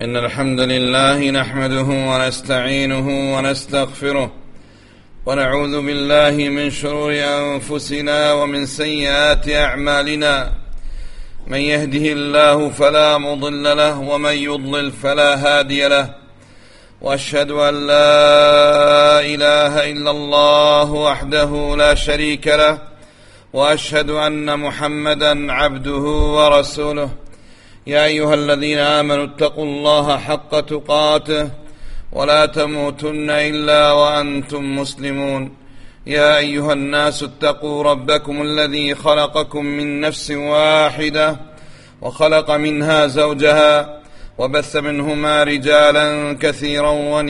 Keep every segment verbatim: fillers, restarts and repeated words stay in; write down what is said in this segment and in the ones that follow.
إن الحمد لله نحمده ونستعينه ونستغفره ونعوذ بالله من شرور أنفسنا ومن سيئات أعمالنا. من يهده الله فلا مضل له ومن يضلل فلا هادي له، وأشهد أن لا إله إلا الله وحده لا شريك له، وأشهد أن محمدا عبده ورسوله. يا أيها الذين آمنوا اتقوا الله حق تقاته ولا تموتن إلا وأنتم مسلمون. يا أيها الناس اتقوا ربكم الذي خلقكم من نفس واحدة وخلق منها زوجها وبث منهما رجالا كثيرا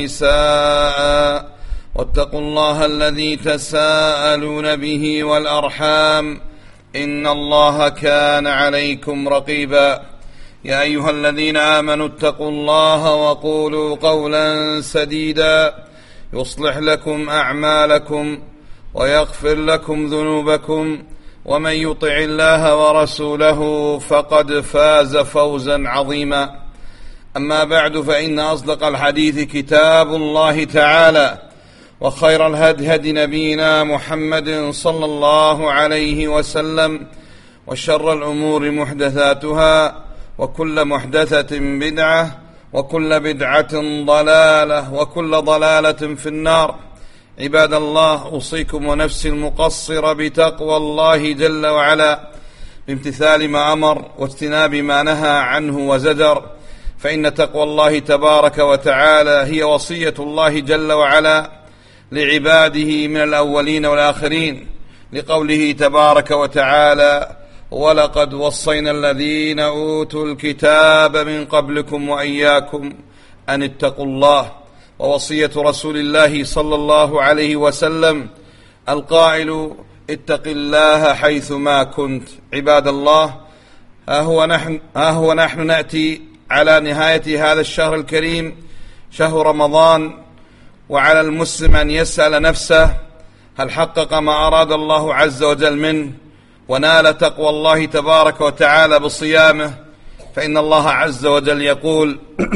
ونساء، واتقوا الله الذي تساءلون به والأرحام إن الله كان عليكم رقيبا. يا أيها الذين آمنوا اتقوا الله وقولوا قولا سديدا يصلح لكم أعمالكم ويغفر لكم ذنوبكم، ومن يطع الله ورسوله فقد فاز فوزا عظيما. أما بعد، فإن أصدق الحديث كتاب الله تعالى، وخير الهدي هدي نبينا محمد صلى الله عليه وسلم، وشر الأمور محدثاتها، وكل محدثة بدعة، وكل بدعة ضلالة، وكل ضلالة في النار. عباد الله، أوصيكم ونفسي المقصر بتقوى الله جل وعلا، بامتثال ما أمر واجتناب ما نهى عنه وزجر، فإن تقوى الله تبارك وتعالى هي وصية الله جل وعلا لعباده من الأولين والآخرين، لقوله تبارك وتعالى: ولقد وصينا الذين أوتوا الكتاب من قبلكم وإياكم أن اتقوا الله. ووصية رسول الله صلى الله عليه وسلم القائل: اتق الله حيثما كنت. عباد الله، ها هو نحن, ها هو نحن نأتي على نهاية هذا الشهر الكريم، شهر رمضان، وعلى المسلم أن يسأل نفسه: هل حقق ما أراد الله عز وجل منه ونال تقوى الله تبارك وتعالى بصيامه؟ فإن الله عز وجل يقول: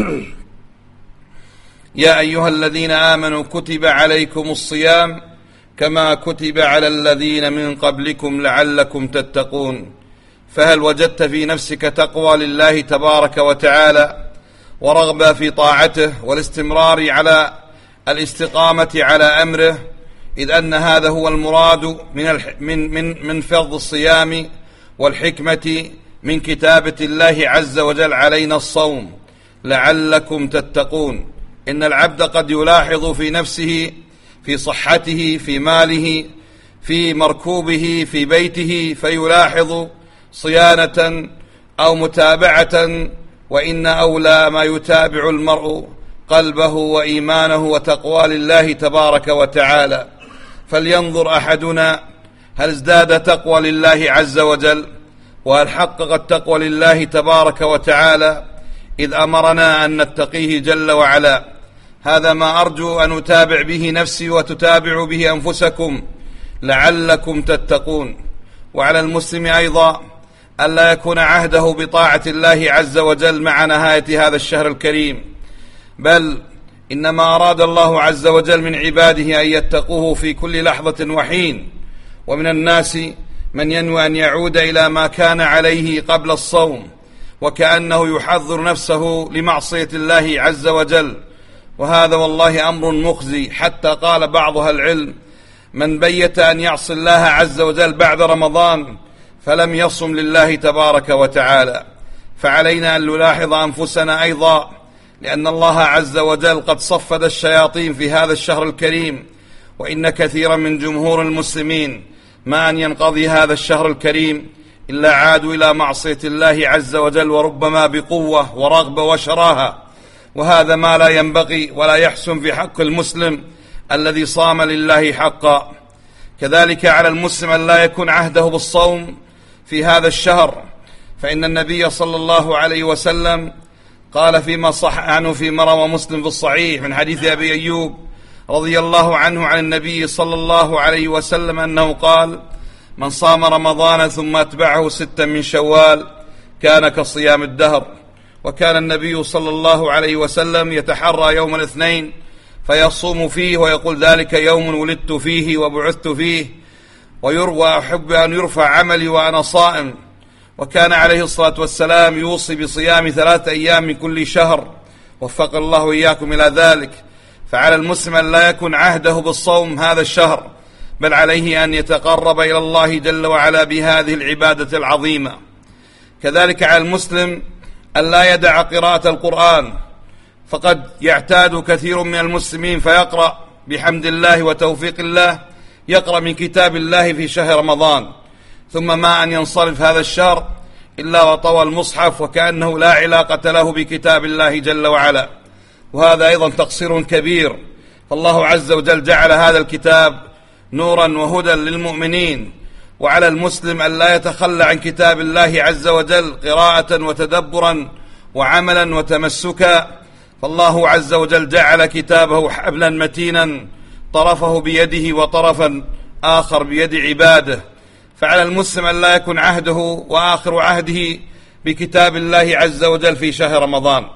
يا أيها الذين آمنوا كتب عليكم الصيام كما كتب على الذين من قبلكم لعلكم تتقون. فهل وجدت في نفسك تقوى لله تبارك وتعالى ورغبة في طاعته والاستمرار على الاستقامة على أمره؟ إذ أن هذا هو المراد من من من من فرض الصيام والحكمة من كتابة الله عز وجل علينا الصوم لعلكم تتقون. إن العبد قد يلاحظ في نفسه، في صحته، في ماله، في مركوبه، في بيته، فيلاحظ صيانة أو متابعة، وإن أولى ما يتابع المرء قلبه وإيمانه وتقوى لله تبارك وتعالى. فلينظر أحدنا هل ازداد تقوى لله عز وجل، وهل حقق التقوى لله تبارك وتعالى إذ أمرنا أن نتقيه جل وعلا. هذا ما أرجو أن أتابع به نفسي وتتابعوا به أنفسكم لعلكم تتقون. وعلى المسلم أيضا ألا يكون عهده بطاعة الله عز وجل مع نهاية هذا الشهر الكريم، بل إنما أراد الله عز وجل من عباده أن يتقوه في كل لحظة وحين. ومن الناس من ينوي أن يعود إلى ما كان عليه قبل الصوم، وكأنه يحضر نفسه لمعصية الله عز وجل، وهذا والله أمر مخزي. حتى قال بعض أهل العلم: من بيت أن يعصي الله عز وجل بعد رمضان فلم يصم لله تبارك وتعالى. فعلينا أن نلاحظ أنفسنا أيضا، لأن الله عز وجل قد صفد الشياطين في هذا الشهر الكريم، وإن كثيرا من جمهور المسلمين ما أن ينقضي هذا الشهر الكريم إلا عادوا إلى معصية الله عز وجل، وربما بقوة ورغبة وشراهة، وهذا ما لا ينبغي ولا يحسن في حق المسلم الذي صام لله حقا. كذلك على المسلم أن لا يكون عهده بالصوم في هذا الشهر، فإن النبي صلى الله عليه وسلم قال فيما صح عنه فيما روى مسلم في الصحيح من حديث أبي أيوب رضي الله عنه عن النبي صلى الله عليه وسلم أنه قال: من صام رمضان ثم أتبعه ستا من شوال كان كصيام الدهر. وكان النبي صلى الله عليه وسلم يتحرى يوم الاثنين فيصوم فيه ويقول ذلك يوم ولدت فيه وبعثت فيه، ويروى أحب أن يرفع عملي وأنا صائم. وكان عليه الصلاة والسلام يوصي بصيام ثلاثة أيام من كل شهر، وفق الله إياكم إلى ذلك. فعلى المسلم أن لا يكون عهده بالصوم هذا الشهر، بل عليه أن يتقرب إلى الله جل وعلا بهذه العبادة العظيمة. كذلك على المسلم أن لا يدع قراءة القرآن، فقد يعتاد كثير من المسلمين فيقرأ بحمد الله وتوفيق الله، يقرأ من كتاب الله في شهر رمضان، ثم ما أن ينصرف هذا الشهر إلا وطوى المصحف وكأنه لا علاقة له بكتاب الله جل وعلا، وهذا أيضا تقصير كبير. فالله عز وجل جعل هذا الكتاب نورا وهدى للمؤمنين، وعلى المسلم أن لا يتخلى عن كتاب الله عز وجل قراءة وتدبرا وعملا وتمسكا. فالله عز وجل جعل كتابه حبلا متينا طرفه بيده وطرفا آخر بيد عباده، فعلى المسلم أن لا يكون عهده وآخر عهده بكتاب الله عز وجل في شهر رمضان.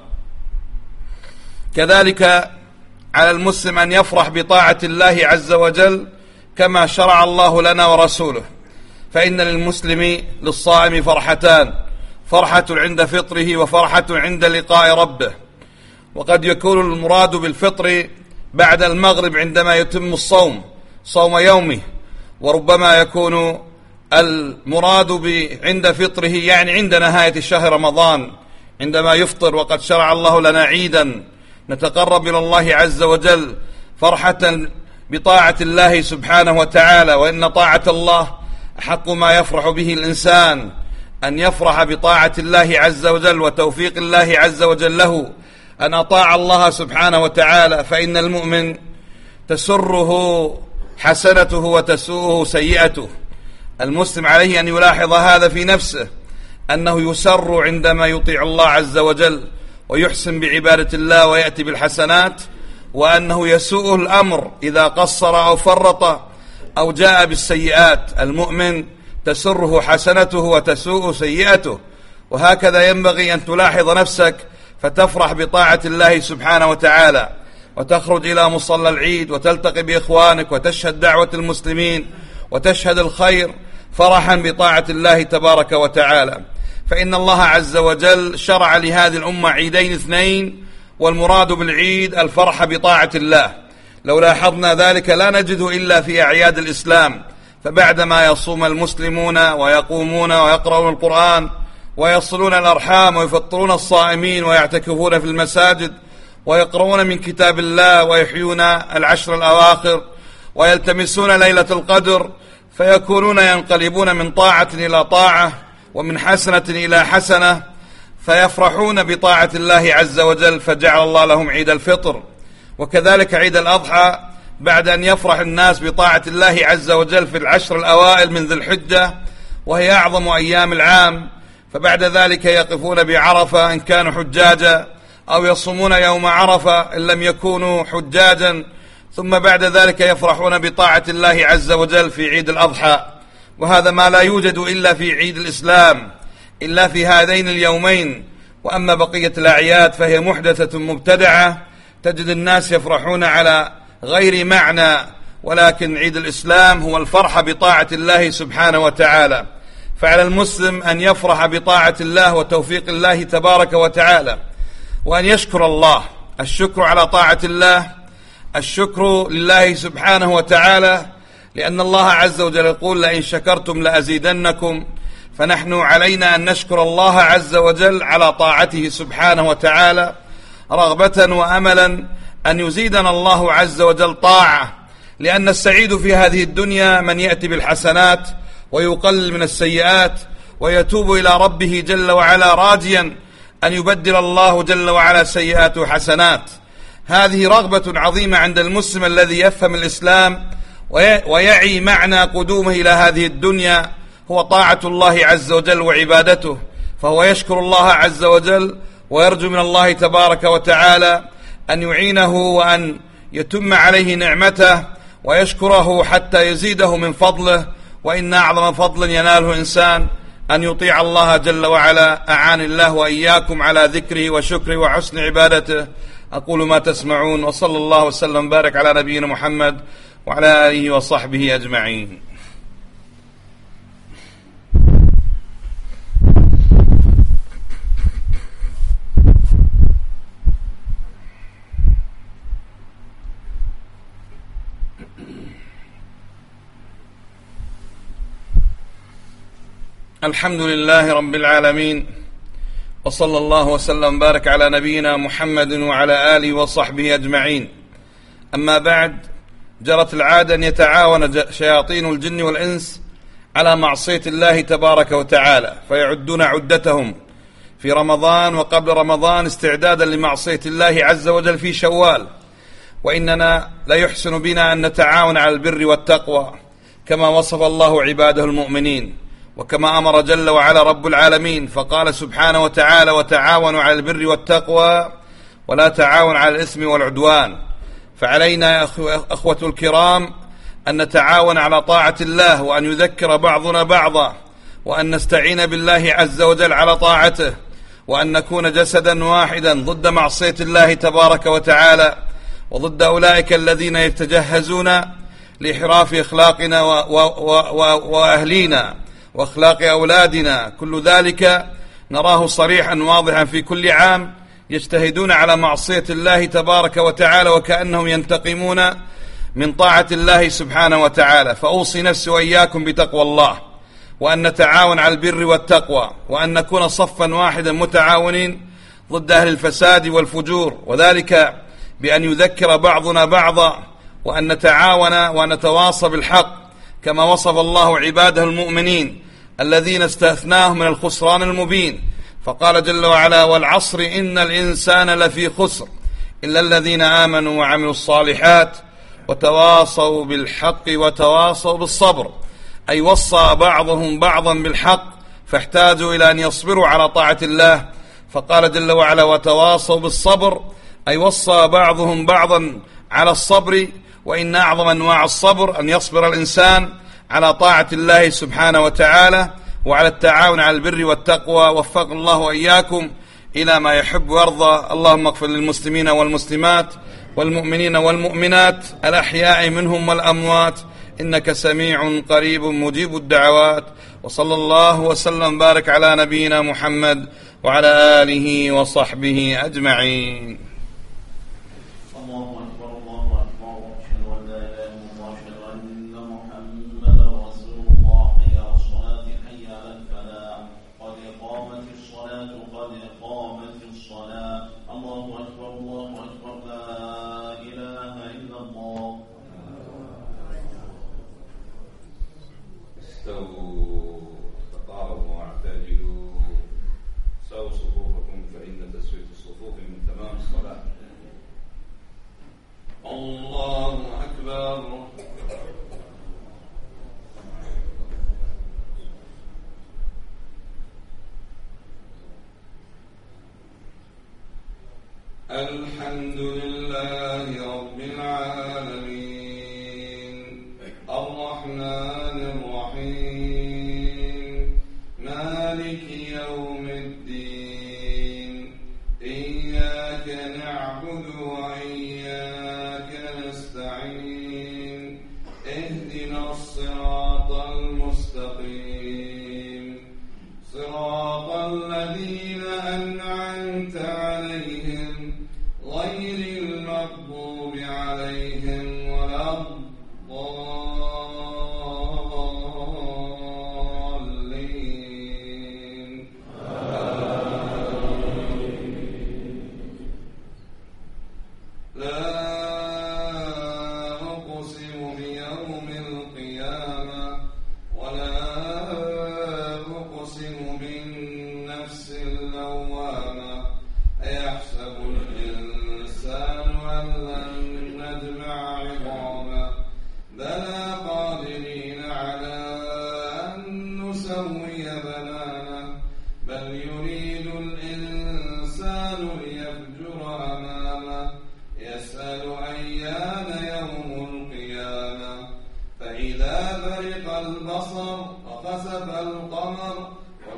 كذلك على المسلم أن يفرح بطاعة الله عز وجل كما شرع الله لنا ورسوله، فإن للمسلم للصائم فرحتان، فرحة عند فطره وفرحة عند لقاء ربه. وقد يكون المراد بالفطر بعد المغرب عندما يتم الصوم صوم يومه، وربما يكون المراد عند فطره يعني عند نهاية شهر رمضان عندما يفطر، وقد شرع الله لنا عيدا نتقرب إلى الله عز وجل فرحة بطاعة الله سبحانه وتعالى. وإن طاعة الله أحق ما يفرح به الإنسان، أن يفرح بطاعة الله عز وجل وتوفيق الله عز وجل له أن أطاع الله سبحانه وتعالى. فإن المؤمن تسره حسنته وتسوءه سيئته. المسلم عليه أن يلاحظ هذا في نفسه، أنه يسر عندما يطيع الله عز وجل ويحسن بعبادة الله ويأتي بالحسنات، وأنه يسوء الأمر إذا قصر أو فرط أو جاء بالسيئات. المؤمن تسره حسنته وتسوء سيئته، وهكذا ينبغي أن تلاحظ نفسك فتفرح بطاعة الله سبحانه وتعالى، وتخرج إلى مصلى العيد وتلتقي بإخوانك وتشهد دعوة المسلمين وتشهد الخير فرحا بطاعة الله تبارك وتعالى. فإن الله عز وجل شرع لهذه الأمة عيدين اثنين، والمراد بالعيد الفرح بطاعة الله. لو لاحظنا ذلك لا نجده إلا في أعياد الإسلام، فبعدما يصوم المسلمون ويقومون ويقرؤون القرآن ويصلون الأرحام ويفطرون الصائمين ويعتكفون في المساجد ويقرؤون من كتاب الله ويحيون العشر الأواخر ويلتمسون ليلة القدر، فيكونون ينقلبون من طاعة إلى طاعة ومن حسنة إلى حسنة، فيفرحون بطاعة الله عز وجل، فجعل الله لهم عيد الفطر. وكذلك عيد الأضحى بعد أن يفرح الناس بطاعة الله عز وجل في العشر الأوائل من ذي الحجة، وهي أعظم أيام العام، فبعد ذلك يقفون بعرفة إن كانوا حجاجا، أو يصومون يوم عرفة إن لم يكونوا حجاجا، ثم بعد ذلك يفرحون بطاعة الله عز وجل في عيد الأضحى. وهذا ما لا يوجد إلا في عيد الإسلام، إلا في هذين اليومين. وأما بقية الأعياد فهي محدثة مبتدعة، تجد الناس يفرحون على غير معنى، ولكن عيد الإسلام هو الفرح بطاعة الله سبحانه وتعالى. فعلى المسلم أن يفرح بطاعة الله وتوفيق الله تبارك وتعالى، وأن يشكر الله. الشكر على طاعة الله، الشكر لله سبحانه وتعالى، لأن الله عز وجل يقول لئن شكرتم لأزيدنكم. فنحن علينا أن نشكر الله عز وجل على طاعته سبحانه وتعالى، رغبة وأملا أن يزيدنا الله عز وجل طاعة، لأن السعيد في هذه الدنيا من يأتي بالحسنات ويقلل من السيئات ويتوب إلى ربه جل وعلا راجيا أن يبدل الله جل وعلا سيئات حسنات. هذه رغبة عظيمة عند المسلم الذي يفهم الإسلام ويعي معنى قدومه إلى هذه الدنيا هو طاعة الله عز وجل وعبادته، فهو يشكر الله عز وجل ويرجو من الله تبارك وتعالى أن يعينه وأن يتم عليه نعمته ويشكره حتى يزيده من فضله. وإن أعظم فضل يناله إنسان أن يطيع الله جل وعلا. أعان الله وإياكم على ذكره وشكره وحسن عبادته. أقول ما تسمعون، وصلى الله وسلم وبارك على نبينا محمد وعلى آله وصحبه أجمعين. الحمد لله رب العالمين، وصلى الله وسلم وبارك على نبينا محمد وعلى آله وصحبه أجمعين. أما بعد، جرت العادة أن يتعاون شياطين الجن والإنس على معصية الله تبارك وتعالى، فيعدون عدتهم في رمضان وقبل رمضان استعدادا لمعصية الله عز وجل في شوال. وإننا لا يحسن بنا أن نتعاون على البر والتقوى كما وصف الله عباده المؤمنين، وكما أمر جل وعلا رب العالمين، فقال سبحانه وتعالى: وتعاونوا على البر والتقوى ولا تعاونوا على الإثم والعدوان. فعلينا يا أخوة الكرام أن نتعاون على طاعة الله، وأن يذكر بعضنا بعضا، وأن نستعين بالله عز وجل على طاعته، وأن نكون جسدا واحدا ضد معصية الله تبارك وتعالى، وضد أولئك الذين يتجهزون لإحراف أخلاقنا وأهلينا وأخلاق أولادنا. كل ذلك نراه صريحا واضحا في كل عام، يجتهدون على معصية الله تبارك وتعالى وكأنهم ينتقمون من طاعة الله سبحانه وتعالى. فأوصي نفسي وإياكم بتقوى الله، وأن نتعاون على البر والتقوى، وأن نكون صفا واحدا متعاونين ضد أهل الفساد والفجور، وذلك بأن يذكر بعضنا بعضا، وأن نتعاون ونتواصى بالحق كما وصف الله عباده المؤمنين الذين استثناهم من الخسران المبين. فقال جل وعلا: والعصر إن الإنسان لفي خسر إلا الذين آمنوا وعملوا الصالحات وتواصوا بالحق وتواصوا بالصبر. أي وصى بعضهم بعضا بالحق، فاحتاجوا إلى أن يصبروا على طاعة الله. فقال جل وعلا: وتواصوا بالصبر، أي وصى بعضهم بعضا على الصبر، وإن أعظم أنواع الصبر أن يصبر الإنسان على طاعة الله سبحانه وتعالى، وعلى التعاون على البر والتقوى. وفق الله وإياكم إلى ما يحب ويرضى. اللهم اغفر للمسلمين والمسلمات والمؤمنين والمؤمنات الأحياء منهم والأموات، إنك سميع قريب مجيب الدعوات. وصلى الله وسلم بارك على نبينا محمد وعلى آله وصحبه أجمعين. الله أكبر. الحمد لله رب العالمين، الرحمن الرحيم، مالك يوم الدين، إياك نعبد وإياك نستعين، اهدنا الصراط المستقيم، صراط الذين أنعمت عليهم غير المغضوب عليهم ولا الضالين. لا أقسم بيوم القيامة ولا أقسم بالنفس اللوامة، أيحسب الإنسان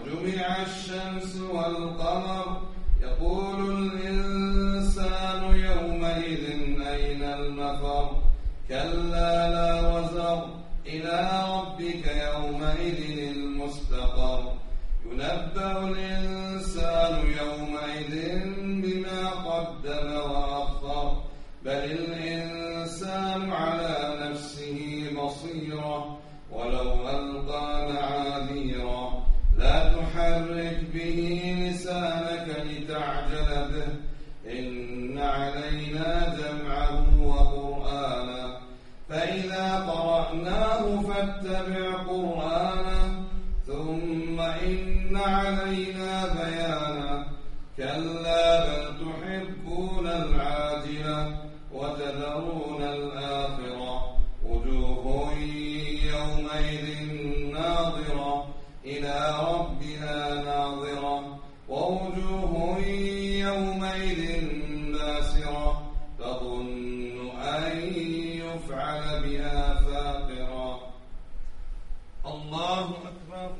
وجمع الشمس والقمر يقول الإنسان يومئذ أين المفر كلا لا وزر إلى ربك يومئذ المستقر ينبأ الإنسان يومئذ بما قدم وأخر بل الإنسان على نفسه بصيرة ولو ألقى معاذيرا لا تحرك به لسانك لتعجل به إن علينا جمعه وقرآنه فإذا قرأناه فاتبع قرآنه ثم إن علينا بيانه كلا بل تحبون العاجلة وتذرون الآخرة وجوه يومئذ ناظرة إلى ربها ناظرة ووجوه يومئذ باسرة تظن أن يفعل بها فاقرة. الله أكبر.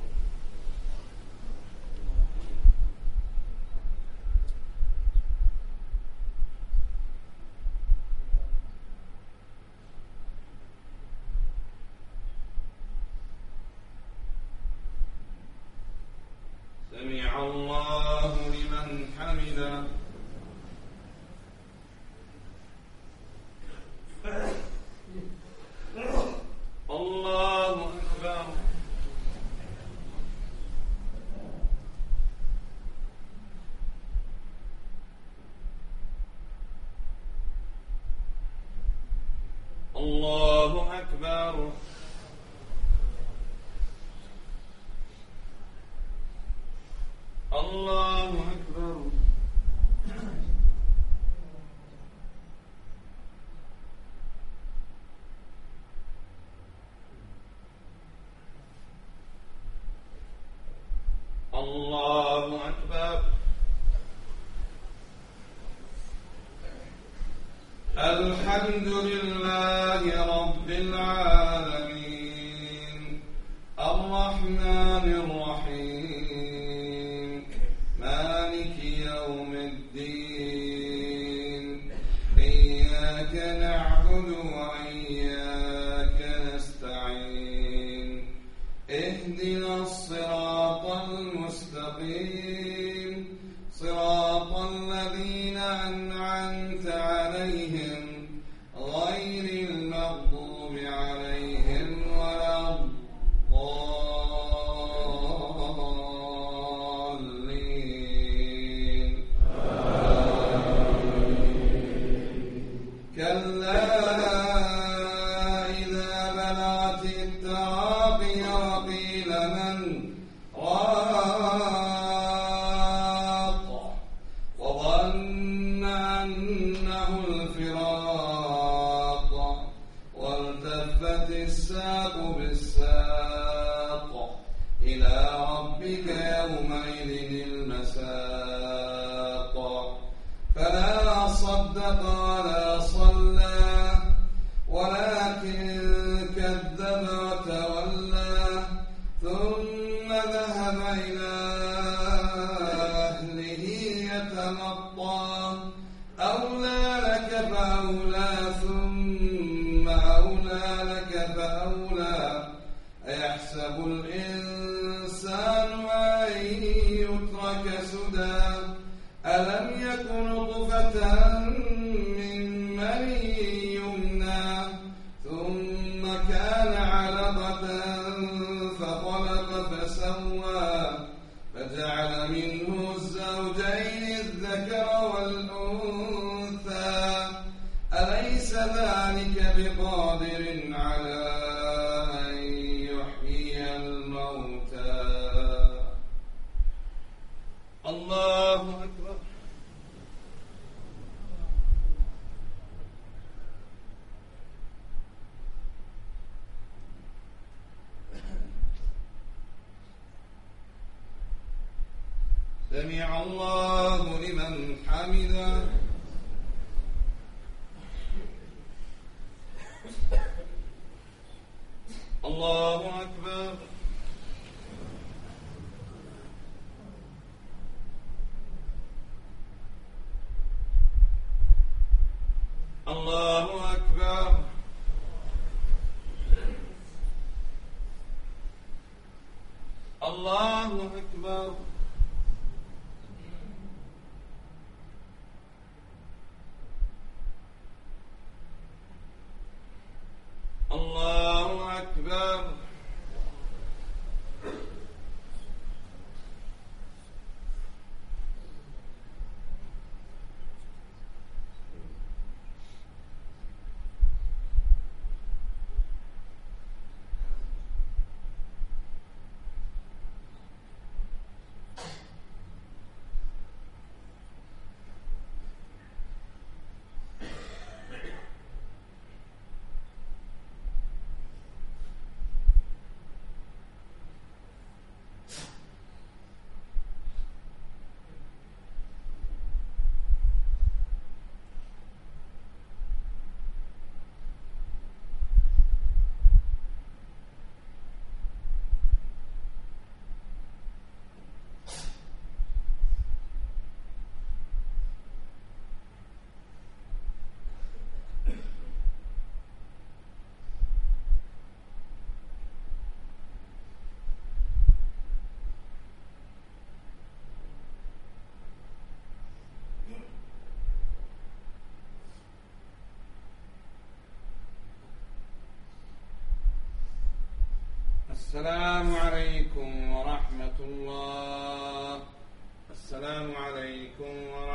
سمع الله لمن حمده. الله أكبر. الله أكبر. الله أكبر. الله أكبر. الحمد لله رب العالمين الرحمن الرحيم مالك يوم الدين إياك نعبد وإياك نستعين اهدنا الصراط المستقيم صراط الذين أنعمت عليهم غير المغضوب عليهم ولا الضالين. كلا إذا بلغت التراقي وقيل من راق وظن أنه الفراق والتفت الساق بالساق إلى ربك يومئذ المساق فلا صدق ولا صلى ولكن كذب وتولى ثم ذهب إلى أهله يتمطى أولى لك فأولى ثم أولى لك فأولى أيحسب الإنسان أن يترك سدى ألم يك نطفة من مني يمنى ثم كان علقة فخلق فسوى فجعل منه الزوجين الذكر والأنثى أليس ذلك بقادر على أن يحيي الموتى. الله أكبر. سمع الله لمن حمده. الله أكبر. الله أكبر. الله أكبر. الله أكبر. السلام عليكم ورحمة الله. السلام عليكم ورحمة الله.